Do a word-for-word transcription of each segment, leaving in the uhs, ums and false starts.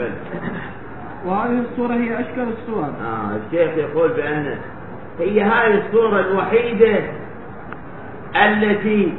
بل. وهذه الصورة هي أشكال الصور. آه الشيخ يقول بأن هي هذه الصورة الوحيدة التي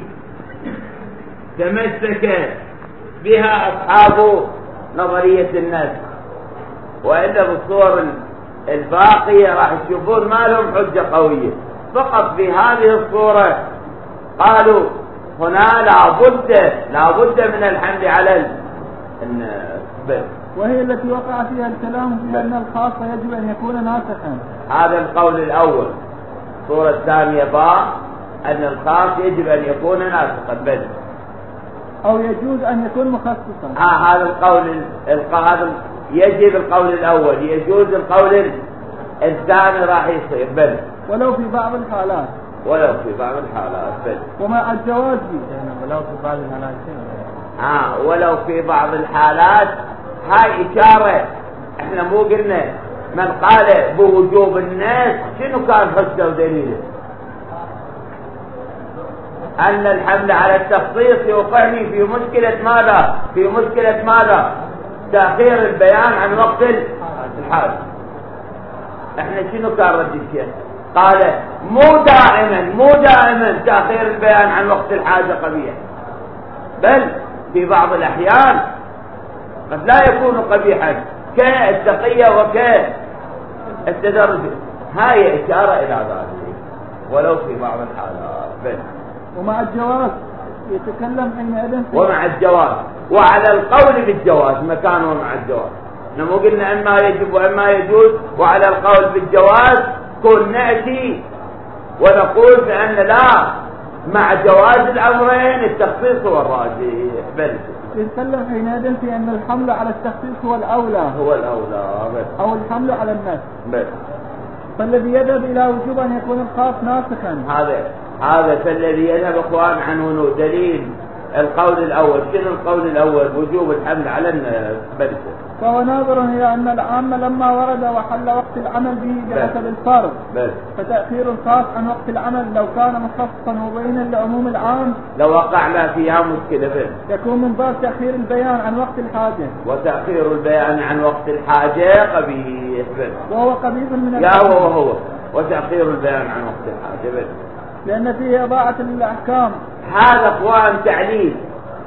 تمسك بها أصحاب نظرية النسخ، وإلا بالصور الباقية راح تشوفون ما لهم حجة قوية. فقط في هذه الصورة قالوا هنا لابد لابد من الحمل على النسخ، وهي التي وقع فيها الكلام في أن الخاص يجب أن يكون ناسخا. هذا القول الأول. الصورة الثانية باء أن الخاص يجب أن يكون ناسخا بل أو يجوز أن يكون مخصصا. ها هذا القول هذا يجب القول الأول، يجوز القول الثاني راح يصير بل ولو في بعض الحالات ولو في بعض الحالات بل ومع الجواز به ولو في بعض الحالات ها ولو في بعض الحالات. هاي إشارة. احنا مو قلنا من قال بوجوب الناس شنو كان حجة ودليله؟ أن الحمل على التخصيص يوقعني في مشكلة ماذا؟ في مشكلة ماذا؟ تأخير البيان عن وقت الحاجة. احنا شنو كان رد الشيخ؟ قال مو دائما مو دائما تأخير البيان عن وقت الحاجة قبيح، بل في بعض الأحيان قد لا يكون قبيحا كالتقية وكالتدرج. هاي إشارة إلى ذلك ولو في بعض الحالات بل ومع الجواز يتكلم حينئذ ومع الجواز وعلى القول بالجواز مكانه مع الجواز. نمو قلنا اما يجب واما يجوز، وعلى القول بالجواز كن نأتي ونقول بأن لا مع جواز الأمرين التخصيص هو الراجح بل يتكلم حينئذ في أن الحمل على التخصيص هو الأولى هو الأولى بل أو الحمل على الناس بل فالذي يذهب إلى وجوب أن يكون الخاص ناسخا. هذا هذا فالذي يذهب اخوان عنه دليل القول الاول. شنو القول الاول؟ وجوب الحمل على الناس بل فهو ناظر الى ان العام لما ورد وحل وقت العمل به بحسب الفرض فتأخير الخاص عن وقت العمل لو كان مخصصا مبينا لعموم العام لو وقعنا فيها مشكلة بل يكون من باب تأخير البيان عن وقت الحاجة، وتأخير البيان عن وقت الحاجة قبيح بل وهو قبيح من يا هو وهو وتأخير البيان عن وقت الحاجة بل لأن فيه إضاعة للأحكام. هذا اخوان تعليل.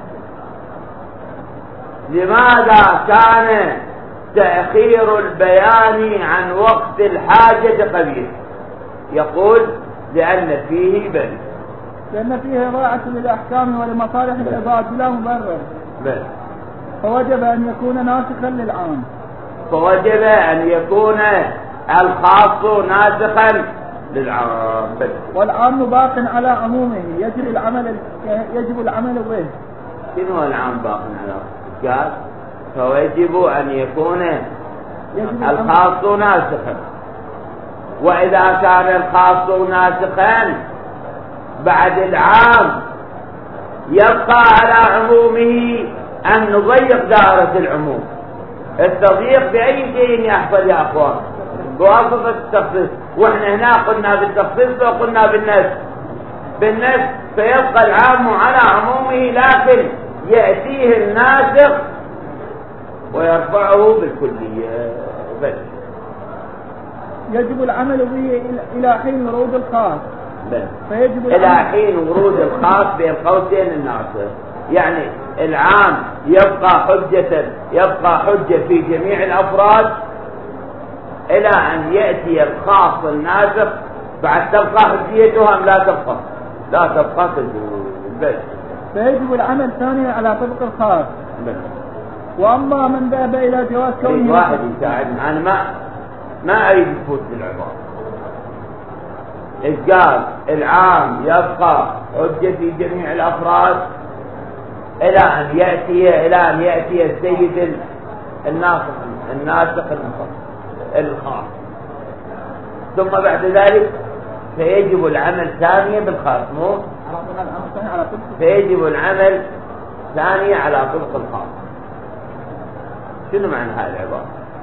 لماذا كان تأخير البيان عن وقت الحاجة قبيح؟ يقول لأن فيه بل لأن فيه إضاعة للأحكام ولمصالح العباد بلا مبرر بل فوجب أن يكون ناسخا للعام فوجب أن يكون الخاص ناسخا للعام بل والعام باق على عمومه يجب العمل يجب العمل به. شنو العام باق على قال فوجب أن يكون الخاص ناسخا. وإذا كان الخاص ناسخا بعد العام يبقى على عمومه أن نضيق دائرة العموم. التضييق بأي شيء يحصل يا أخوان؟ بواسطة التخصيص. واحنا هنا قلنا بالتخصيص وقلنا بالنسخ بالنسخ فيبقى العام على عمومه، لكن يأتيه الناسخ ويرفعه بالكلية بس. يجب العمل به إلى حين ورود الخاص بس فيجب إلى حين ورود الخاص بين قوسين الناسخ. يعني العام يبقى حجة يبقى حجة في جميع الأفراد إلى أن يأتي الخاص الناسخ. بعد تبقى حجيته أم لا تبقى؟ لا تبقى بس. فيجب العمل ثانيا على طبق الخاص بس. وأما من ذهب إلى جواز كونه واحد يساعدني. أنا ما ما أريد يفوت بالعبارة. إذ قال العام يبقى حجة في جميع الأفراد إلى أن يأتي إلى أن يأتي السيد الناسخ الناسخ الخاص، ثم بعد ذلك فيجب العمل ثانيا بالخاص. مو فيجب العمل ثانيا على طبق الخاص. شنو معنى هذه العبارة؟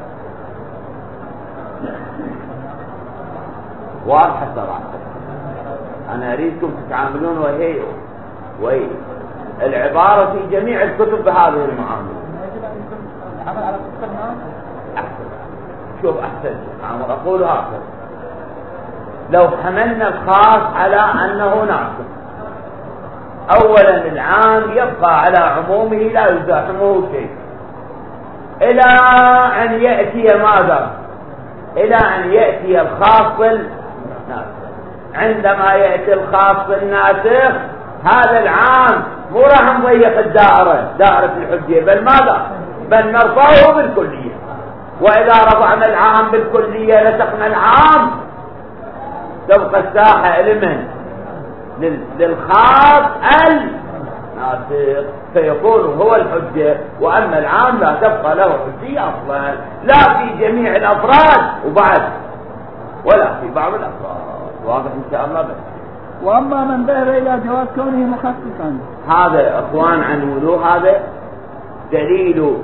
واضحة صراحة. أنا أريدكم تتعاملون وهي وهي العبارة في جميع الكتب بهذه المعاملة. العمل على فسق الناس. أحسن. شوف أحسن أنا أقول هكذا، لو حملنا الخاص على أنه ناقص، أولا العام يبقى على عمومه لا يزاحمه شيء إلى أن يأتي ماذا؟ إلى أن يأتي الخاص الناسخ. عندما يأتي الخاص الناسخ هذا العام مو راح نضيق الدائرة دائرة الحجية، بل ماذا؟ بل نرفعه بالكلية. وإذا رفعنا العام بالكلية لسقنا العام، تبقى الساحة لمن؟ للخاص الناسخ، فيكون هو الحجة، وأما العام لا تبقى له حجية أصلا، لا في جميع الأفراد وبعد ولا في بعض الأفراد. واضح إن شاء الله. بس وأما من ذهب إلى جواز كونه مخصصا، هذا أخوان عن وضوء، هذا دليل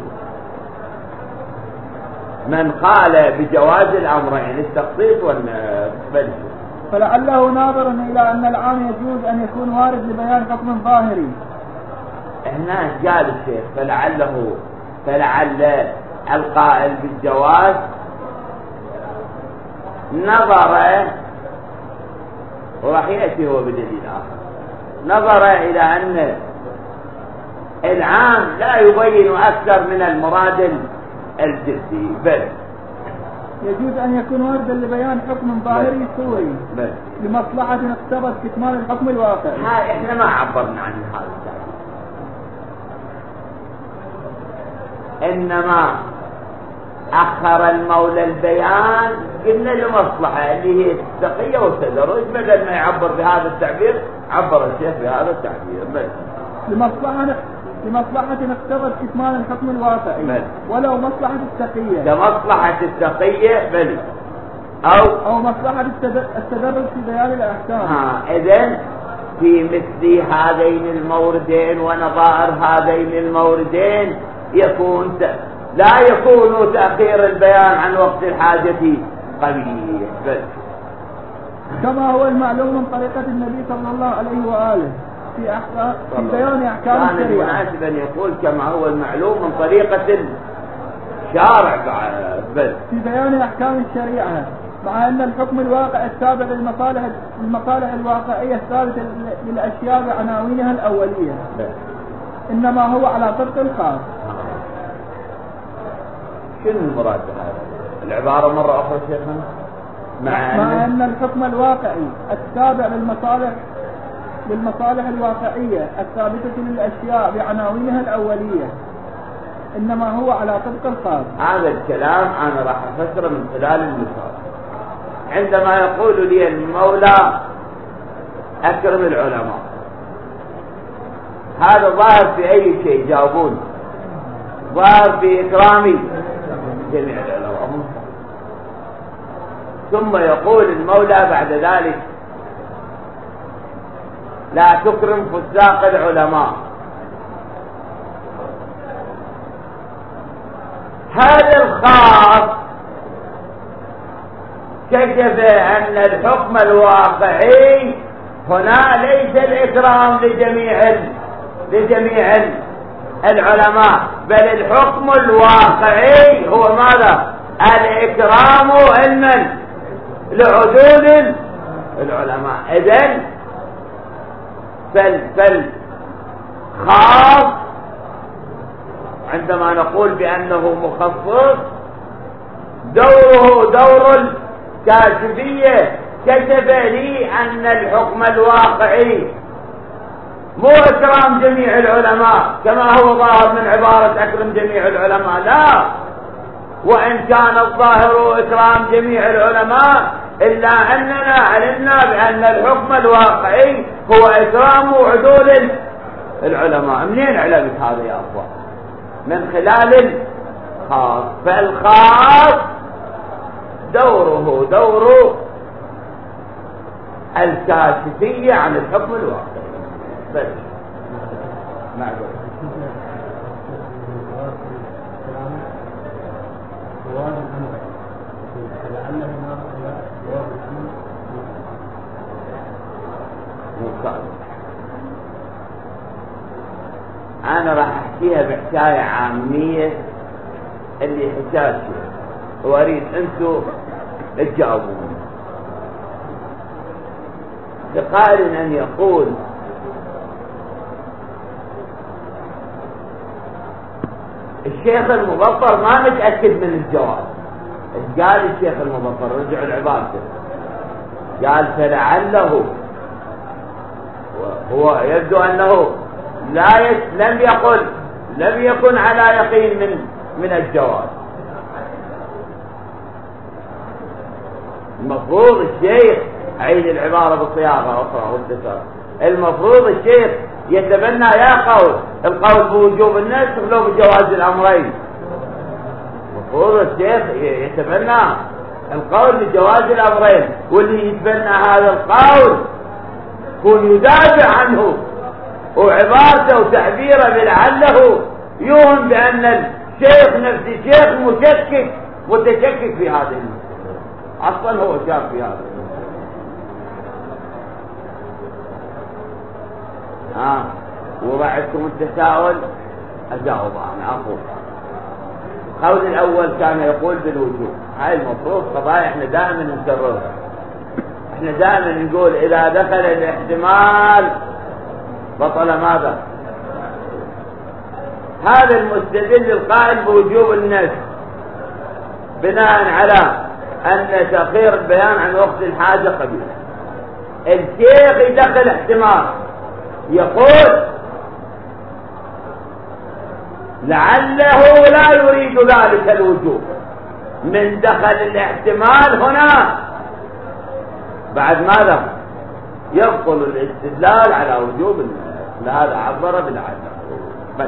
من قال بجواز الأمرين التخصيص والنسبة. فلعله ناظر إلى أن العام يجوز أن يكون وارد لبيان حكم ظاهري. هنا قال الشيخ فلعله، فلعل القائل بالجواز نظر، وراح يأتي هو بدليل آخر، نظر إلى أن العام لا يبين أكثر من المراد الجزئي، بل يجوز أن يكون واردا لبيان حكم ظاهري صوري لمصلحة اقتضت كتمان الحكم الواقعي. هاي احنا ما عبرنا عن هذا التعبير، إنما أخر المولى البيان قلنا لمصلحة اللي هي التقية والتدرج، بدل ما يعبر بهذا التعبير عبر الشيخ بهذا التعبير بل لمصلحة لمصلحة اقتضت كتمان الحكم الواقعي بل. ولو مصلحة التقية، لمصلحة التقية بل، أو أو مصلحة التدرج في بيان الأحكام. ها إذن في مثل هذين الموردين ونظائر هذين الموردين يكون ت... لا يكون تأخير البيان عن وقت الحاجة قليل بل. كما هو المعلوم من طريقة النبي صلى الله عليه وآله في أحكام في بيان أحكام الشريعة. كان المناسب أن يقول كما هو المعلوم من طريقة الشارع بل في بيان أحكام الشريعة، مع أن الحكم الواقع السابق للمصالح المصالح الواقعية الثابتة للأشياء بعناوينها الأولية بل. إنما هو على طرق الخاص. شنو المراد بهذا العبارة مرة أخرى شيخنا؟ مع, مع أن الحكم الواقعي التابع للمصالح للمصالح الواقعية الثابتة للأشياء بعناوينها الأولية إنما هو على طبق الخاص. هذا الكلام أنا راح أفسره من خلال المثال. عندما يقول لي المولى أكرم العلماء، هذا ظاهر في أي شيء؟ جاوبون. ظاهر في إكرامي جميع العلماء. ثم يقول المولى بعد ذلك لا تكرم فساق العلماء. هذا الخاص كشف أن الحكم الواقعي هنا ليس الإكرام لجميع لجميع العلماء، بل الحكم الواقعي هو ماذا؟ الإكرام إنن لعدول العلماء. إذن فالخاص عندما نقول بأنه مخصص دوره دور الكاشفية، كشف لي أن الحكم الواقعي مو إكرام جميع العلماء كما هو ظاهر من عبارة أكرم جميع العلماء، لا، وإن كان الظاهر إكرام جميع العلماء إلا أننا علمنا بأن الحكم الواقعي هو إكرام عدول العلماء. منين علمت هذا يا أخوان؟ من خلال الخاص. فالخاص دوره دور الكاشفية عن الحكم الواقعي بس. معذور. أنا راح أحكيها بحكاية عامية اللي حساس واريد انتم تجاوبون. لقائل ان يقول الشيخ المبطر ما متأكد من الجواب. ايش قال الشيخ المبطر؟ رجع العبادة قال فلعله، هو يبدو انه لا يس لم يقل لم يكن على يقين من من الجواب. المفروض الشيخ، عيد العبارة بصياغة أخرى واختصار، المفروض الشيخ يتبنى يا قول القول بوجوب النسخ لو بجواز الأمرين. المفروض الشيخ يتبنى القول بجواز الأمرين، واللي يتبنى هذا القول يكون يدافع عنه وعبارته وتعبيره بلعله يوهم بأن الشيخ نفس الشيخ مشكك متشكك في هذه المسألة، أصلا هو شاك في هذا. ها آه. وبعدكم التساؤل أجاوب أنا أقول القول الأول كان يقول بالوجوب. هاي المفروض قضايا احنا دائما نكررها. احنا دائما نقول إذا دخل الاحتمال بطل ماذا؟ هذا المستدل القائل بوجوب النسخ بناء على أن تأخير البيان عن وقت الحاجة قبيل. الشيخ يدخل احتمال يقول لعله لا يريد ذلك الوجوب. من دخل الاحتمال هنا بعد ماذا؟ يبطل الاستدلال على وجوب النسخ. لهذا عبر بالعدل. بس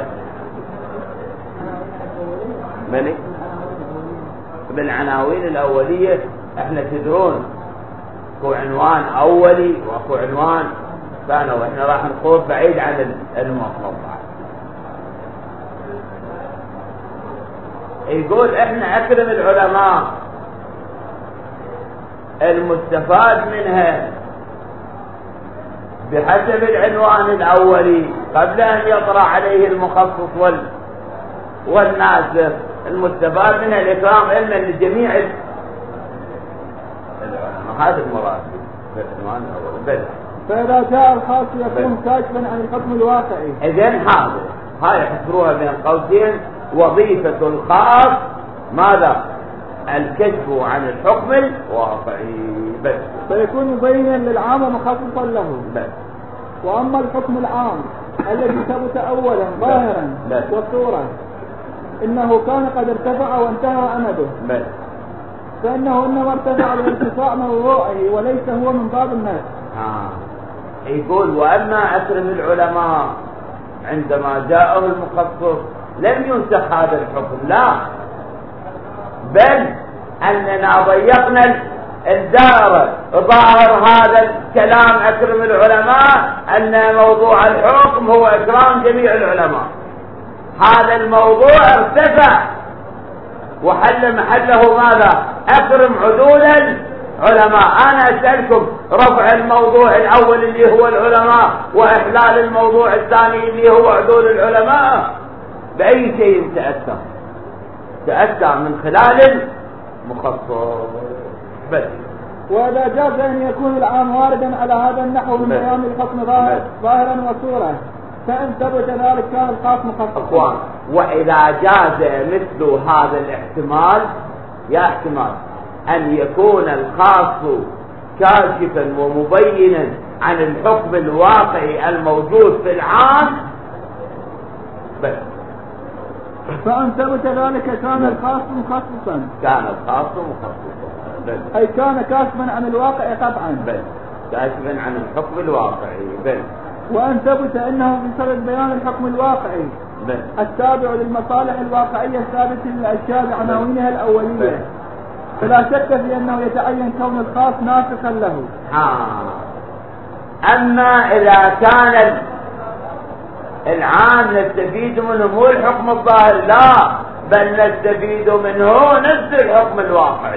ملك بالعناوين الأولية احنا تدرون اكو عنوان أولي واكو عنوان ثانوي، واحنا راح نخوض بعيد عن المطلب. يقول احنا اكرم العلماء المستفاد منها بحسب العنوان الأولي قبل أن يطرأ عليه المخصص وال والناسخ. المستفاد منها الإكرام علما لجميع العلماء. هذا المراد بالعنوان الأولي. فإذا جاء الخاص يكون كاشفا عن الحكم الواقعي. إذن هذا هاي يحصروها بين قوسين وظيفة الخاص ماذا؟ الكشف عن الحكم الواقعي بس. فيكون مبينا للعام ومخصصا له بس. وأما الحكم العام الذي ثبت أولا ظاهرا والصورة إنه كان قد ارتفع وانتهى أمده بس. فإنه إنما ارتفع بارتفاع موضوعه وليس هو من باب الناس. آه. يقول وأما أكرم العلماء عندما جاءه المخصص لم ينسخ هذا الحكم، لا، بل أننا ضيقنا الدائرة. ظاهر هذا الكلام أكرم العلماء أن موضوع الحكم هو إكرام جميع العلماء. هذا الموضوع ارتفع وحل محله ماذا؟ أكرم عدول العلماء. أنا أسألكم رفع الموضوع الأول اللي هو العلماء وإحلال الموضوع الثاني اللي هو عدول العلماء بأي شيء تأثر؟ تأثر من خلال المخصص بس. وإذا جاز أن يكون العام واردا على هذا النحو من بيان الحكم ظاهرا وصورة فإن ثبت ذلك كان الخاص مخصصا. وإذا جاز مثل هذا الاحتمال يا احتمال أن يكون الخاص كاشفا ومبينا عن الحكم الواقعي الموجود في العام بس. فإن ثبت ذلك كان الخاص مخصصا. كان الخاص مخصصا بل. أي كان كاشفا عن الواقع قطعا بل. كاشفا عن الحكم الواقعي بل. وأن ثبت أنه في صدد بيان الحكم الواقعي بل. التابع للمصالح الواقعية الثابتة للأشياء بعناوينها الأولية بل. فلا شك في أنه يتعين كون الخاص ناسخا له. آه. أما إذا كان العام نستفيد منه مو الحكم الظاهر، لا، بل نستفيد منه نفس الحكم الواقعي،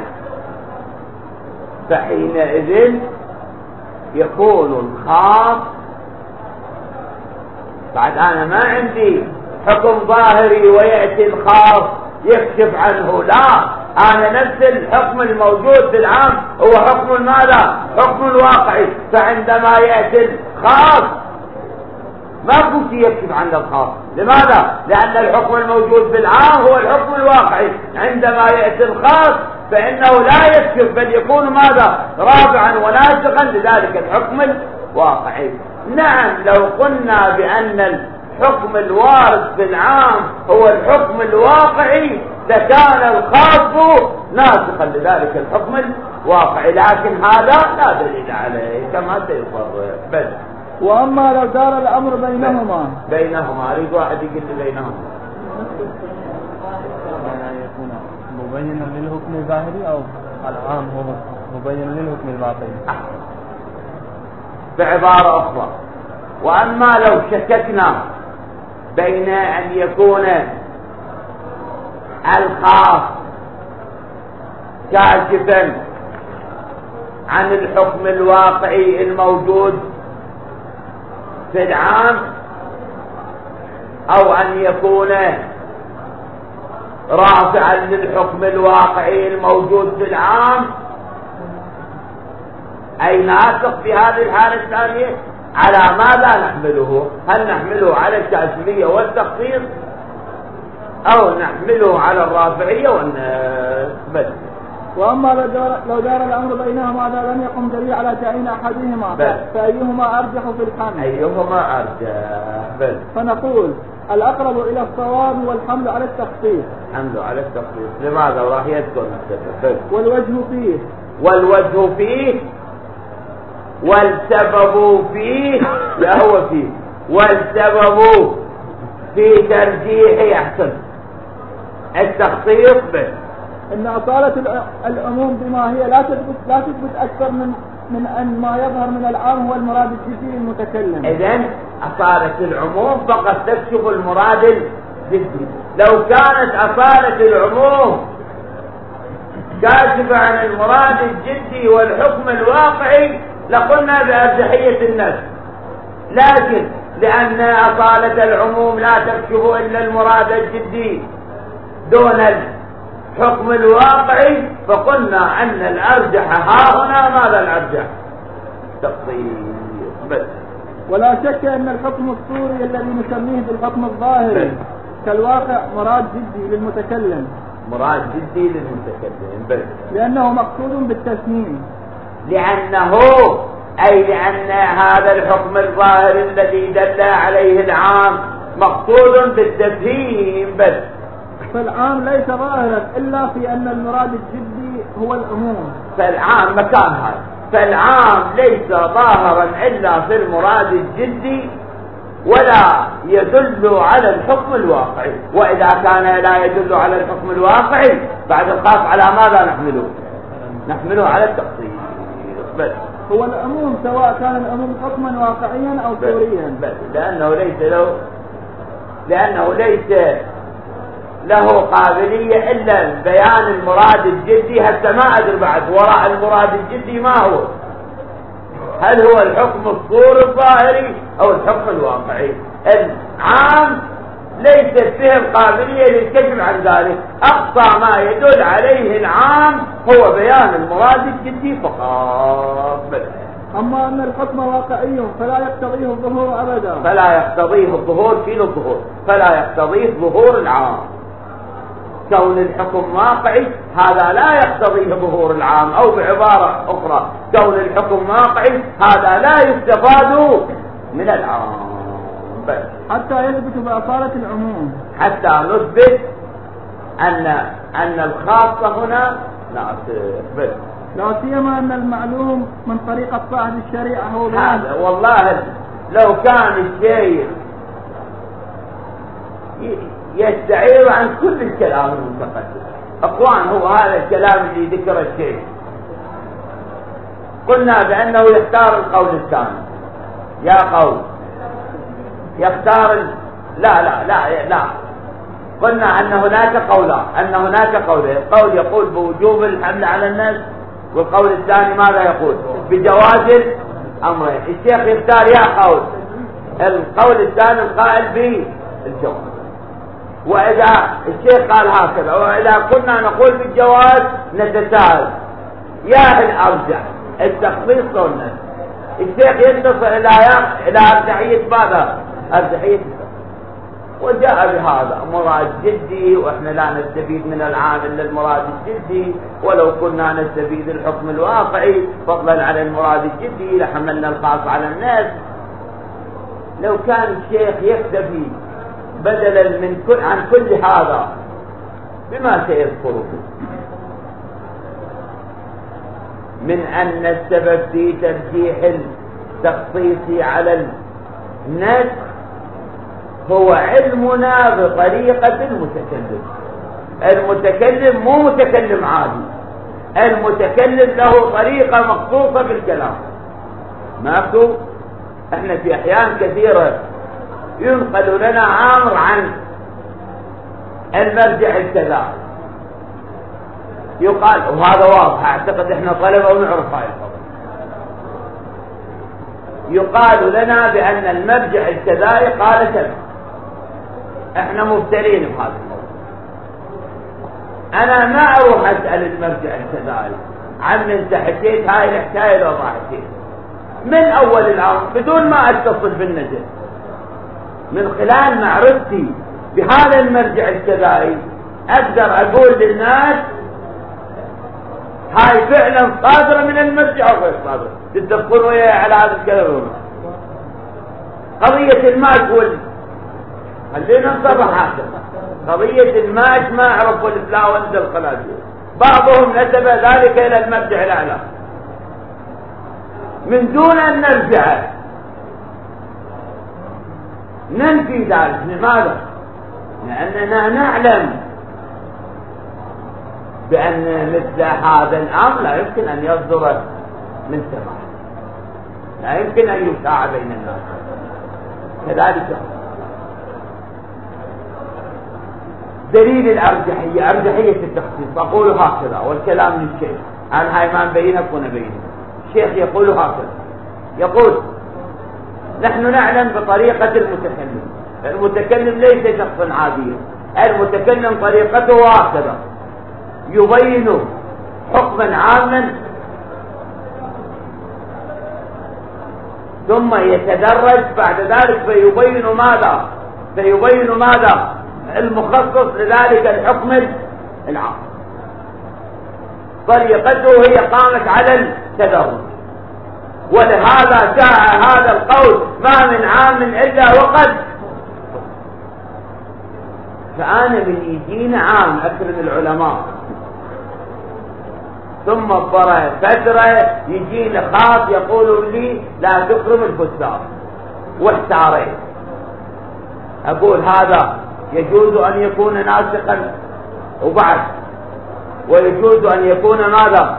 فحينئذ يكون الخاص بعد أنا ما عندي حكم ظاهري ويأتي الخاص يكشف عنه، لا، أنا نفس الحكم الموجود في العام هو حكم ماذا؟ حكم الواقعي. فعندما يأتي الخاص ما كنت يكشف عن الخاص. لماذا؟ لأن الحكم الموجود في العام هو الحكم الواقعي. عندما يأتي الخاص فإنه لا يكشف، بل يكون ماذا؟ رابعا وناسخا لذلك الحكم الواقعي. نعم، لو قلنا بأن الحكم الوارد في العام هو الحكم الواقعي لكان الخاص ناسخا لذلك الحكم الواقعي، لكن هذا لا دليل عليه كما سيفرق. بل وأما لو دار الأمر بينهما بينهما أريد واحد يقول لي بينهما يكون مبينا للحكم الظاهري أو العام هو مبين للحكم الواقعي. بعبارة أخرى، وأما لو شككنا بين أن يكون الخاص كاشفا عن الحكم الواقعي الموجود في العام أو أن يكون رافعا للحكم الواقعي الموجود في العام، أي ناسخ في هذه الحالة الثانية، على ماذا نحمله؟ هل نحمله على التأثيرية والتخصيص أو نحمله على الرافعية والنسبة؟ وأما لو دار الأمر بينهما هذا لم يقم دليل على تعيين أحدهما، فأيهما أرجح في الحمل؟ أيهما أرجح؟ بل فنقول الأقرب إلى الصواب والحمل على التخصيص. حمله على التخصيص. لماذا؟ راح يذكر السبب. والوجه فيه والوجه فيه والسبب فيه لا هو فيه والسبب في ترجيح أحسن التخصيص به إن أصالة العموم بما هي لا تثبت لا تثبت أكثر من من أن ما يظهر من العام هو المراد الجدي للمتكلم. إذن أصالة العموم فقد تكشف المراد الجدي. لو كانت أصالة العموم كاشفة عن المراد الجدي والحكم الواقعي لقلنا بأرجحية النفس، لكن لأن أصالة العموم لا تكشف إلا المراد الجدي دون الحكم الواقعي، فقلنا أن الأرجح ها هنا ماذا الأرجح؟ تقصير بس. ولا شك أن الحكم الصوري الذي نسميه بالحكم الظاهري كالواقع مراد جدي للمتكلم. مراد جدي للمتكلم بس، لأنه مقصود بالتسميم. لأنه أي لأن هذا الحكم الظاهر الذي دل عليه العام مقصود بالتفهيم بس. فالعام ليس ظاهرا إلا في أن المراد الجدي هو العموم. فالعام مكان هذا، فالعام ليس ظاهرا إلا في المراد الجدي ولا يدل على الحكم الواقعي. وإذا كان لا يدل على الحكم الواقعي بعد الخاص على ماذا نحمله؟ نحمله على التخصيص بس. هو العموم سواء كان العموم حكما واقعيا أو صوريا بس، لأنه ليس له لأنه ليس له قابلية إلا بيان المراد الجدي. هسه ما أدري بعد وراء المراد الجدي ما هو، هل هو الحكم الصوري الظاهري أو الحكم الواقعي؟ العام ليست فيه القابلية للكشف عن ذلك، أقصى ما يدل عليه العام هو بيان المراد الجدي فقط. أما أن الحكم واقعي فلا يقتضيه الظهور أبدا، فلا يقتضيه الظهور في الظهور فلا يقتضيه ظهور العام. كون الحكم واقعي هذا لا يقتضيه ظهور العام، أو بعبارة أخرى كون الحكم واقعي هذا لا يستفاد من العام بس. حتى يثبت بأصالة العموم، حتى نثبت أن أن الخاصة هنا نعتبر، لا سيما أن المعلوم من طريقة صاحب الشريعة هو هذا. والله لو كان الشيء يستعير عن كل الكلام المتقدم، أخوان هو هذا الكلام اللي ذكر الشيء قلنا بأنه يختار القول الثاني. يا قول يختار ال... لا لا لا لا قلنا أن هناك قولان أن هناك قولين، قول يقول بوجوب الحمل على الناس، والقول الثاني ماذا يقول؟ بجواز الأمرين. الشيخ يختار يا قول القول الثاني القائل بالجواز. وإذا الشيخ قال هكذا، وإذا كنا نقول بالجواز نتساءل يا الأرجح التخصيص أو النسخ؟ الشيخ ينتصر إلى إلى أرجحية ماذا؟ أرجحية التخصيص، وجاء بهذا مراد جدي، وإحنا لا نستفيد من العام إلا المراد الجدي، ولو كنا نستفيد الحكم الواقعي فضلا عن المراد الجدي لحملنا الخاص على الناس. لو كان الشيخ يكتفي بدلا من كل عن كل هذا بما سيذكره من أن السبب في ترجيح التخصيص على النسخ هو علمنا بطريقة المتكلم. المتكلم مو متكلم عادي، المتكلم له طريقة مخصوصة بالكلام. ماكو احنا في احيان كثيرة ينقل لنا امر عن المرجع الكذا، يقال وهذا واضح، اعتقد احنا طلبة ونعرف هاي الخبر، يقال لنا بان المرجع الكذا قال كذا، احنا مبتلين بهذا الخبر. انا ما اروح اسال المرجع الكذا عن انت حكيت هاي الحكايه لو ما حكيت من اول الامر بدون ما اتصل بالنجم، من خلال معرفتي بهذا المرجع الكذائي اقدر اقول للناس هاي فعلا صادره من المرجع او غير صادره. تتفقون وياي على هذا الكلام؟ قضيه الماج وال خلينا نصرح هذا، قضيه الماج ما عرفوا الافلاء وانزل القناديل، بعضهم نسب ذلك الى المرجع الاعلى من دون ان نرجع ننفي ذلك. لماذا؟ لأننا نعلم بأن مثل هذا الأمر لا يمكن أن يصدر من سماع، لا يمكن أن يشاع بين الناس. كذلك دليل الأرجحية، أرجحية التخصيص، أقول هكذا والكلام للشيخ، أنا هاي ما نبينك ونبينك. الشيخ يقول هكذا، يقول نحن نعلم بطريقة المتكلم، المتكلم ليس شخصا عاديا، المتكلم طريقته هكذا، يبين حكما عاما ثم يتدرج بعد ذلك فيبين ماذا؟ فيبين ماذا؟ المخصص لذلك الحكم العام. طريقته هي قامت على التدرج، ولهذا جاء هذا القول ما من عام إلا وقد. فأنا من يجينا عام أكرم العلماء ثم برا فترة يجينا خاص يقولوا لي لا تكرم الفساد واحتاريت، أقول هذا يجوز أن يكون ناسخا وبعد، ويجوز أن يكون ماذا؟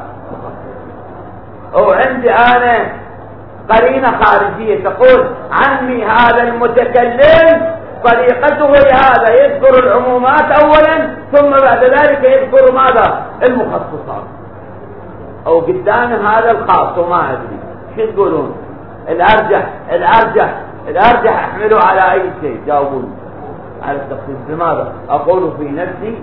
وعندي أنا قرينة خارجية تقول عمي هذا المتكلم طريقته هي هذا، يذكر العمومات أولا ثم بعد ذلك يذكر ماذا؟ المخصصات. أو قدام هذا الخاص وما أدري شو تقولون؟ الأرجح الأرجح الأرجح أحمله على أي شيء؟ جاوبوني على التخصيص. لماذا؟ أقول في نفسي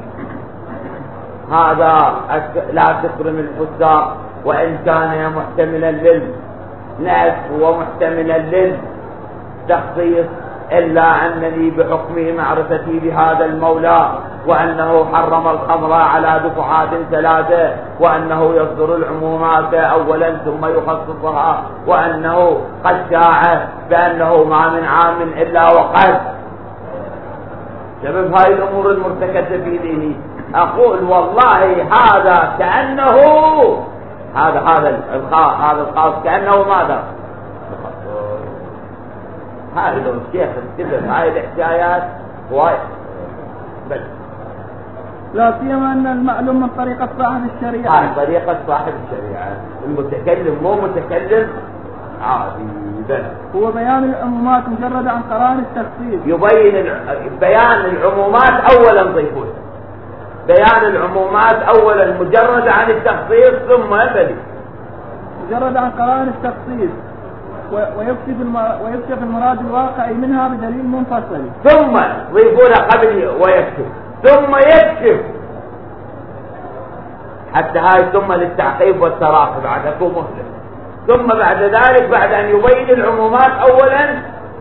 هذا لا تكرم الفساق وإن كان محتملا للناس ومحتملا للتخصيص، إلا أنني بحكمه معرفتي بهذا المولى وأنه حرم الخمر على دفعات ثلاثة، وأنه يصدر العمومات أولا ثم يخصصها، وأنه قد شاع بأنه ما من عام إلا وقد سبب هاي الأمور المرتكزة في ذهني. أقول والله هذا كأنه هذا هذا الخاص هذا الخاص كأنه ماذا؟ هاي لو الشيخ انتبه هاي الحكايات وايد بس، لا سيما أن المعلوم من طريقة صاحب الشريعة. هاي طريقة صاحب الشريعة، المتكلم مو متكلم عادي بس، هو بيان العمومات مجرد عن قرار التخصيص. يبين بيان العمومات أولا ضيفون، بيان العمومات أولا مجرد عن التخصيص ثم بدي مجرد عن قرار التخصيص. ويكشف ويكشف المراد الواقعي منها بدليل منفصل. ثم ضيفون قبل ويكشف ثم يكشف، حتى هاي ثم للتعقيب والتراخي بعد أكون مهلك. ثم بعد ذلك بعد أن يبين العمومات أولا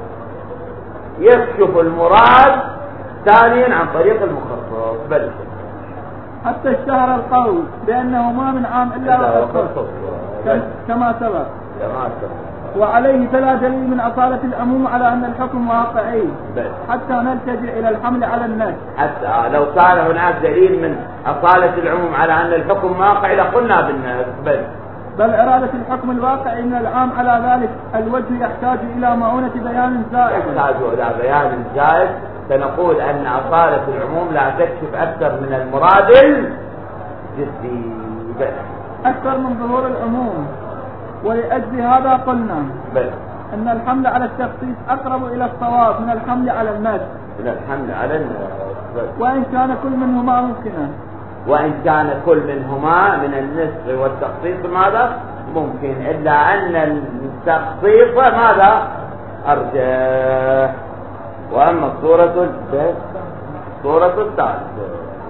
يكشف المراد ثانيا عن طريق المخصص. بل حتى اشتهر القول بأنه ما من عام إلا وخصص كما سبق. وعليه فلا دليل من أصالة العموم على أن الحكم واقعي حتى نلتجئ إلى الحمل على الناس. حتى لو كان هناك دليل من أصالة العموم على أن الحكم واقعي لقلنا بالناس. بل بل إرادة الحكم الواقعي من العام على ذلك الوجه يحتاج إلى معونة بيان زائد. يحتاج إلى بيان زائد. سنقول أن أصالة العموم لا تكشف أكثر من المراد الجدي، أكثر من ظهور العموم. ولأجل هذا قلنا بل. أن الحمل على التخصيص أقرب إلى الصواب من الحمل على الناس. من الحمل على الناس وإن كان كل منهما ممكنا. وإن كان كل منهما من النسخ والتخصيص ماذا ممكن، إلا أن التخصيص ماذا أرجح. وأما الصورة الصورة الثالثة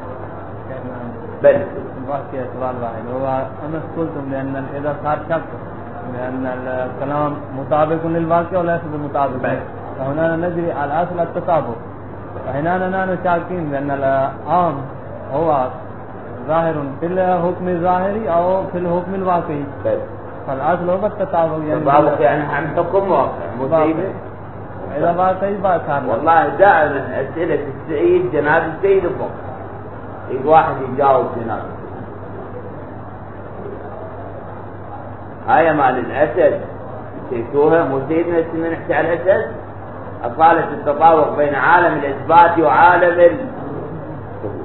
بل باقي سؤال واحد هو أنا قلتم بأن إذا صار شك بأن الكلام مطابق للواقع وليس بمطابق، فهنا نجري على أصل التطابق. فهنا نحن شاكين بأن العام هو ظاهر في الحكم الظاهري أو في الحكم الواقعي، فالأصل هو التطابق. يعني يعني عن حكم واقع مصيبة. إذا واقعي باكر والله دائما أسئلة السعيد جناب السيد فوق يجي واحد يجاوب جناب هاي مال الأسد نسيتوها، مو سيدنا اسمه نحكي على الأسد. أصالة التطابق بين عالم الإثبات وعالم الثبوت.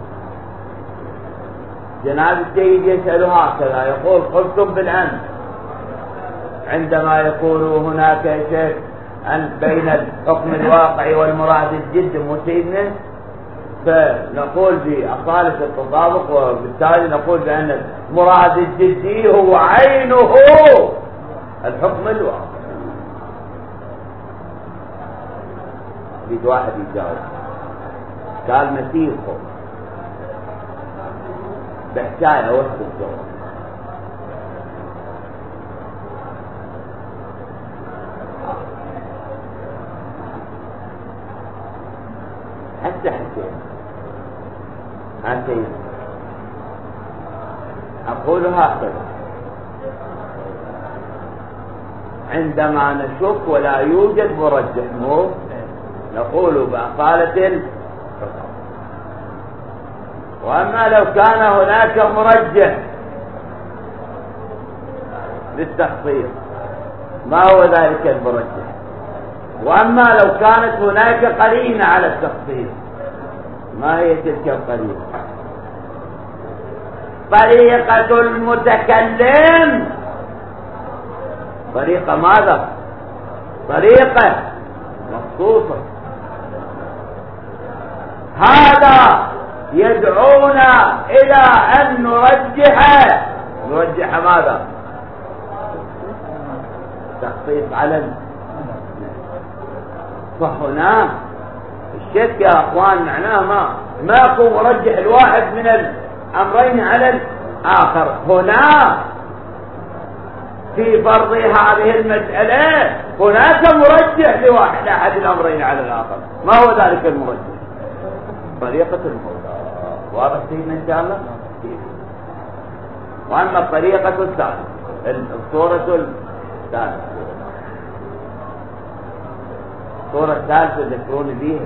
جناب السيد يسأل هكذا يقول قلتم بالأمس عندما يكون هناك شك أن بين الحكم الواقعي والمراد الجد مو سيدنا، فنقول بأصالة التطابق وبالتالي نقول بأن المراد الجدي هو عينه الحكم الواقعي. يريد واحد يجاوب قال مسيركم بحكاية وسط الجواب. حتى حكيت هاتين أقول هكذا عندما نشك ولا يوجد مرجح مو نقول بأصالة الحكم. وأما لو كان هناك مرجح للتخصيص ما هو ذلك المرجح؟ وأما لو كانت هناك قرينة على التخصيص ما هي تلك القرينة؟ طريقة المتكلم طريقة ماذا؟ طريقة مخصوصة. هذا يدعونا إلى أن نرجح نرجح ماذا؟ تخصيص علم. فهنا الشك يا أخوان معناه ما ماكو مرجح الواحد من الأمرين على الآخر. هنا في فرض هذه المسألة هناك مرجح لواحد أحد الأمرين على الآخر. ما هو ذلك المرجح؟ طريقة الموضوع. واضح سيدنا إن شاء الله؟ وأما الطريقة الثالثة الصورة الثالثة الصورة الثالثة ذكروني بيها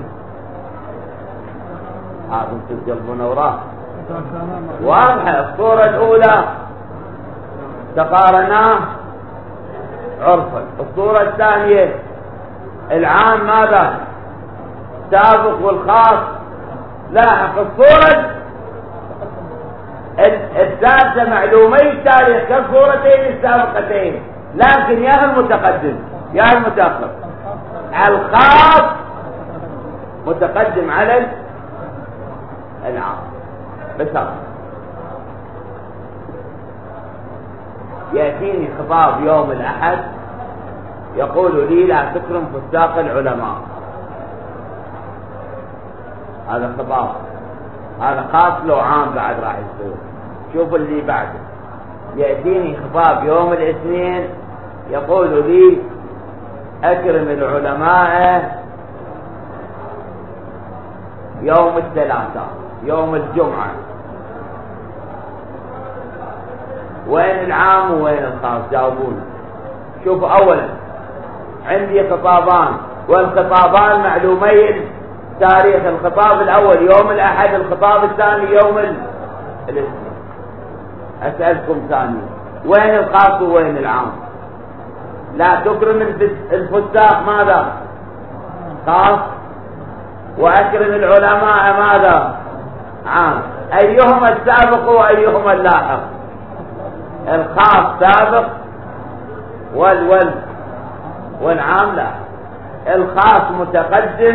هذا انتم تقلبون وراء واضحة. الصورة الأولى تقارناه عرفا. الصورة الثانية العام ماذا؟ سابق والخاص لاحق. الصورة الثالثة معلومي التاريخ كالصورتين السابقتين، لكن يا المتقدم يا المتأخر الخاص متقدم على العام. بس يأتيني خطاب يوم الأحد يقول لي لا تكرم فساق العلماء، هذا خطاب، هذا خاص لو عام بعد راح يصير. شوف اللي بعده، يأتيني خطاب يوم الاثنين يقول لي أكرم العلماء يوم الثلاثاء يوم الجمعة. وين العام ووين الخاص؟ جاوبوني. شوف أولا عندي خطابان، والخطابان معلومين تاريخ. الخطاب الأول يوم الأحد، الخطاب الثاني يوم الاثنين. أسألكم ثانيا، وين الخاص ووين العام؟ لا تكرم الفساق ماذا؟ خاص. وأكرم العلماء ماذا؟ عام. أيهما السابق وأيهما اللاحق؟ الخاص سابق وال وال والعام لا. الخاص متقدم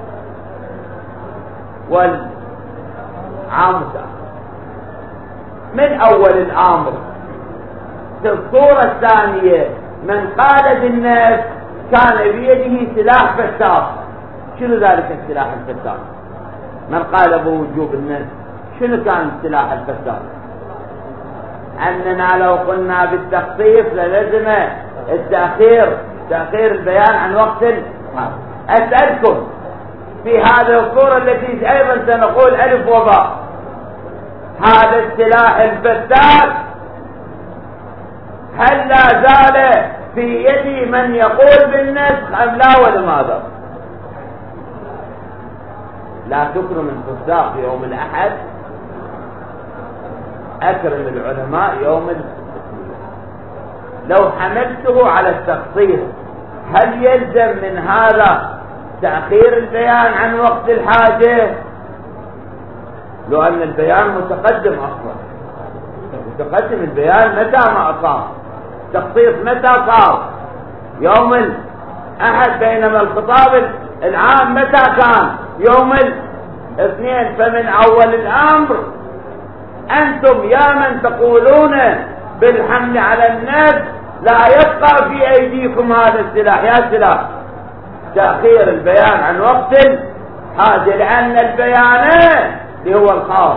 والعام متأخر. من أول الأمر في الصورة الثانية من قال بالناس كان بيده سلاح فتاك. شنو ذلك السلاح الفتاك؟ من قال بوجوب الناس شنو كان سلاح الفتاك؟ أننا لو قلنا بالتخصيص للزم التأخير، تأخير البيان عن وقت. أسألكم في هذه الصورة التي أيضا سنقول ألف وباء، هذا السلاح الفتاك هل لا زال في يد من يقول بالنسخ أم لا ولماذا؟ لا تكرم الفساق يوم الأحد، أكرم العلماء يوم الاثنين. لو حملته على التخصيص هل يلزم من هذا تأخير البيان عن وقت الحاجة؟ لو أن البيان متقدم أصلا، متقدم البيان متى ما صار، تخصيص متى صار؟ يوم الأحد، بينما الخطاب العام متى كان؟ يوم الاثنين. فمن أول الأمر أنتم يا من تقولون بالحمل على الناس لا يبقى في أيديكم هذا السلاح. يا سلاح تأخير البيان عن وقت حاجة، لأن البيان اللي هو الخاص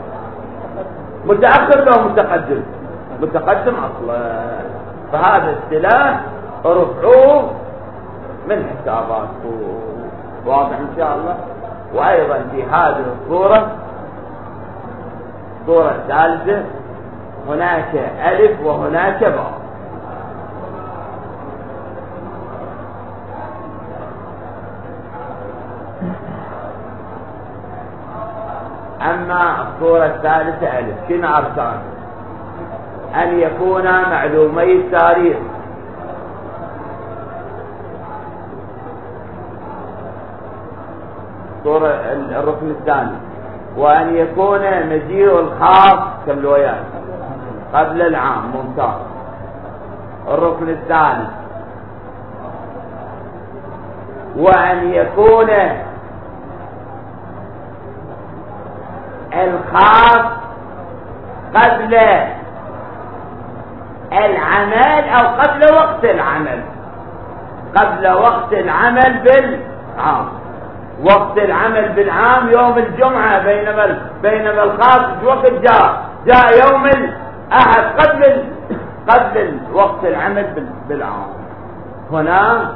متأخر لو متقدم؟ متقدم أصلا. فهذا السلاح رفعوه من حساباتكم. واضح إن شاء الله. وأيضا في هذه الصورة الصورة الثالثة هناك ألف وهناك باء. أما الصورة الثالثة ألف، شنو أركان؟ أن يكون معلومي التاريخ، صورة الركن الثاني، وأن يكون مجيء الخاص كالويان قبل العام. ممتاز. الركن الثاني وأن يكون الخاص قبل العمل أو قبل وقت العمل، قبل وقت العمل بالعام. وقت العمل بالعام يوم الجمعة، بينما بينما الخاص وقت جاء جاء يوم الأحد قبل قبل وقت العمل بالعام. هنا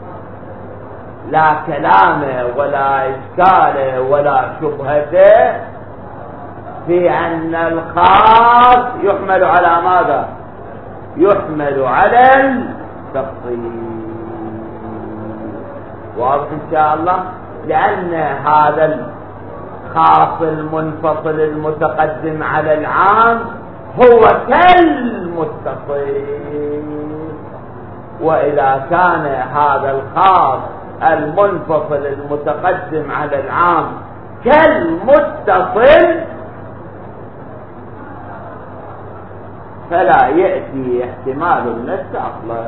لا كلام ولا إشكال ولا شبهة في أن الخاص يحمل على ماذا؟ يحمل على التخصيص. واضح إن شاء الله. لأن هذا الخاص المنفصل المتقدم على العام هو كالمتصل، وإذا كان هذا الخاص المنفصل المتقدم على العام كالمتصل فلا يأتي احتمال النسخ أصلا.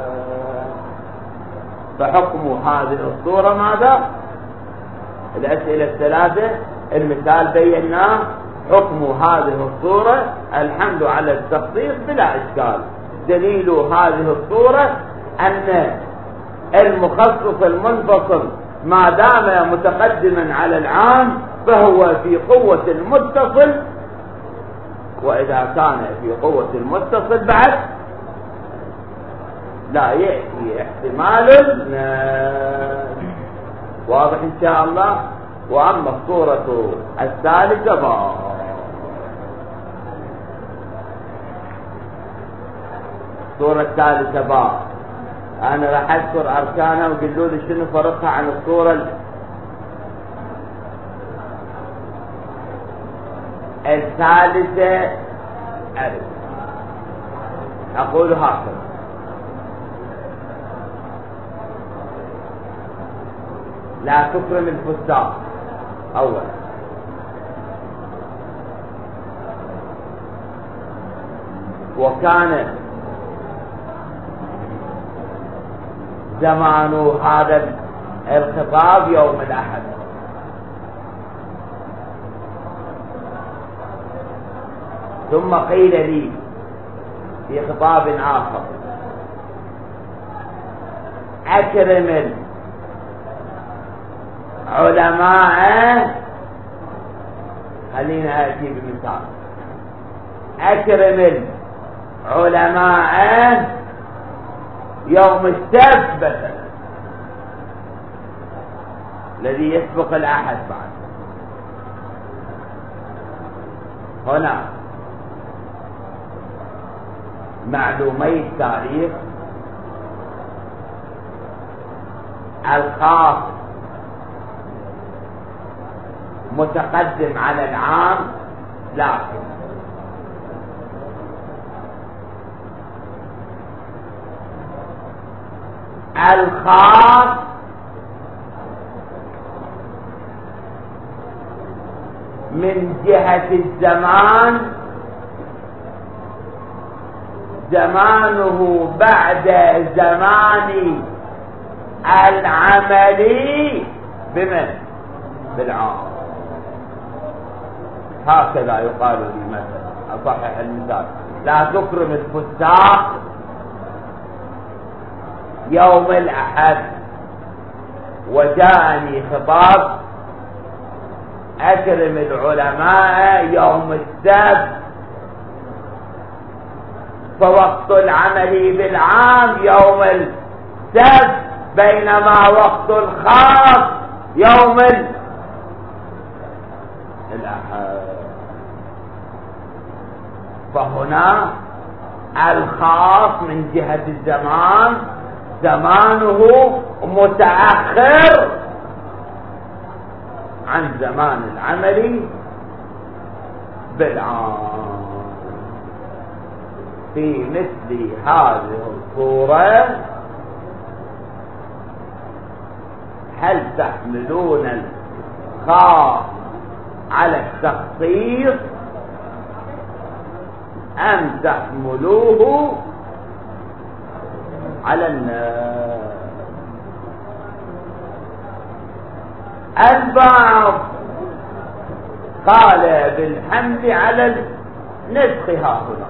فحكم هذه الصورة ماذا؟ الأسئلة الثلاثة المثال بيناه. حكم هذه الصورة الحمد على التخصيص بلا إشكال. دليل هذه الصورة أن المخصص المنفصل ما دام متقدما على العام فهو في قوة المتصل، وإذا كان في قوة المتصل بعد لا يأتي احتمال واضح إن شاء الله. وأما الصورة الثالثة بقى الصورة الثالثة بقى أنا راح أذكر أركانها وقلوا لي شنو فرقها عن الصورة الثالثة. ألف أقول هكذا: لا تكرم الفساق أولا، وكان زمان هذا الخطاب يوم الأحد، ثم قيل لي في خطاب آخر: أكرم العلماء. خلينا آتي بمثال: أكرم العلماء يوم السبت مثلا الذي يسبق الأحد. بعد هنا معلومي التاريخ الخاص متقدم على العام، لكن الخاص من جهة الزمان زمانه بعد زمان العملي بمن؟ بالعام. هكذا يقال لي مثلا أصحح المثال: لا تكرم الفساق يوم الأحد، وجاءني خطاب أكرم العلماء يوم السبت، فوقت العمل بالعام يوم السبت، بينما وقت الخاص يوم الأحد. فهنا الخاص من جهة الزمان زمانه متأخر عن زمان العمل بالعام. في مثل هذه الصورة هل تحملون الخاص على التخصيص أم تحملوه على الناس؟ البعض قال بالحمل على النسخ. ها هنا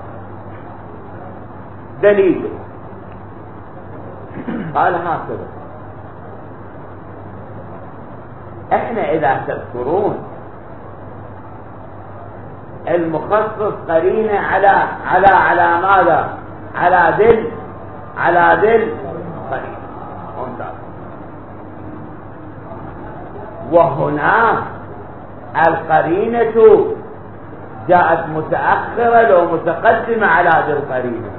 دليل قال هكذا: احنا اذا تذكرون المخصص قرينه على على على ماذا؟ على دل على دل قرينه. ممتاز. وهنا القرينه جاءت متأخرة لو متقدمة على ذي القرينة.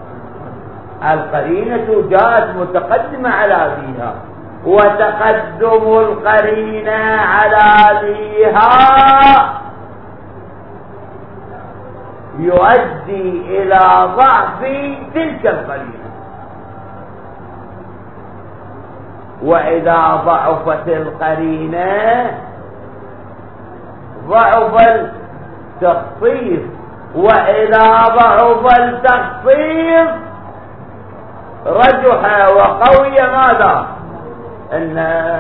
القرينة جاءت متقدمة على ذيها، وتقدم القرينة على ذيها يؤدي إلى ضعف تلك القرينة، وإذا ضعفت القرينة ضعف التخصيص، وإذا ضعف التخصيص رجح وقوي ماذا؟ أن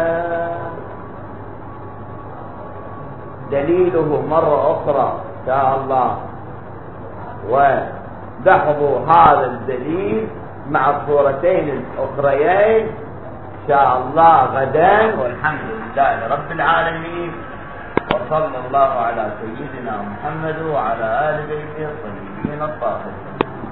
دليله مرة أخرى إن شاء الله، ودحضوا هذا الدليل مع الصورتين الأخريين إن شاء الله غدا، والحمد لله رب العالمين، وصلى الله على سيدنا محمد وعلى آل بيته الطيبين الطاهرين.